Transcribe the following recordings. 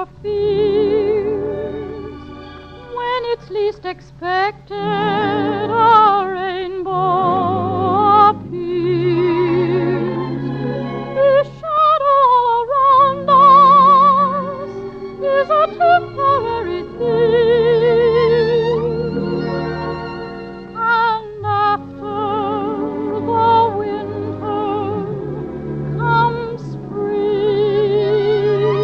the fields, when it's least expected, a rainbow appears. The shadow around us is a temporary thing, and after the winter comes spring,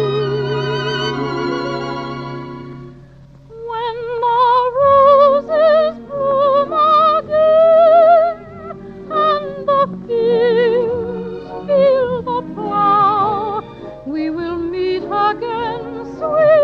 when the roses bloom again and the fields feel the plow. We will meet again, sweet